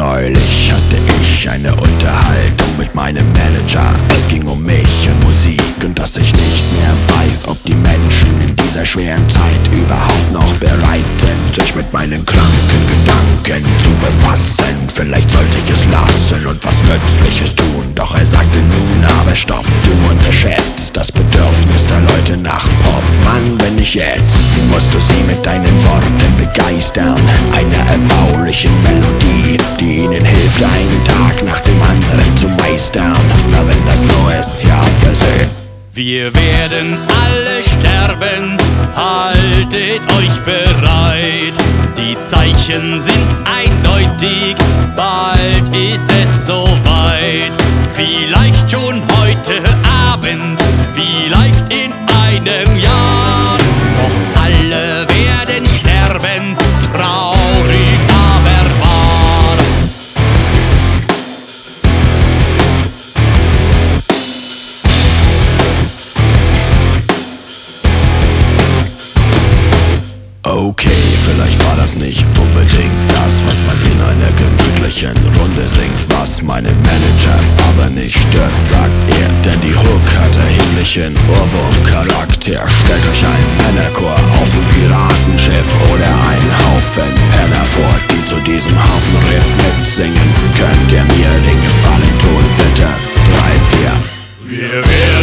Neulich hatte ich eine Unterhaltung mit meinem Manager. Es ging um mich und Musik und dass ich nicht mehr weiß, ob die Menschen in dieser schweren Zeit überhaupt noch bereit sind, sich mit meinen kranken Gedanken zu befassen. Vielleicht sollte ich es lassen und was Nützliches tun. Doch er sagte nun, aber stopp, du unterschätzt das Bedürfnis der Leute nach Pop. Wann, wenn nicht jetzt, musst du sie mit deinen Worten begeistern, einer erbaulichen Melodie, die ihnen hilft, einen Tag nach dem anderen zu meistern. Na, wenn das so ist, ja, gesehen. Wir werden alle sterben, haltet euch bereit. Die Zeichen sind eindeutig, bald ist es soweit. Vielleicht schon heute Abend, vielleicht in einem Jahr. Doch alle werden sterben, traurig aber wahr. Okay, vielleicht war das nicht unbedingt das, was man in einer gemütlichen Runde singt. Was meinen Manager aber nicht stört, sagt er, denn die Hook hat erheblichen Ohrwurm-Charakter. Stellt euch einen Männerchor auf ein Piratenschiff oder einen Haufen Penner vor, die zu diesem Hafenriff mitsingen. Könnt ihr mir den Gefallen tun, bitte? 3, 4. Wir werden